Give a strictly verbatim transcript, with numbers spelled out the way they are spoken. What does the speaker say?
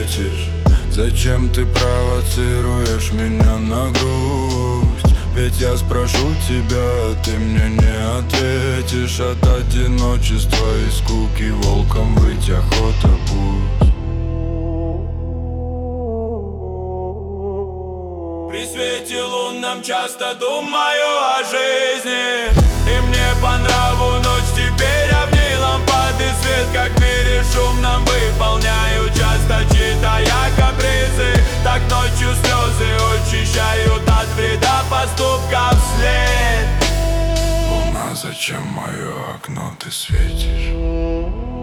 светишь? Зачем ты провоцируешь меня на грусть? Ведь я спрошу тебя, а ты мне не ответишь. От одиночества и скуки волком быть охота пусть. При свете лунном часто думаю о жизни, и мне по нраву ночь теперь, а в ней лампады свет, как в мире шумном выполняю часто чьи-то я капризы. Так ночью слезы очищают от вреда поступков след. Луна, зачем в мое окно ты светишь?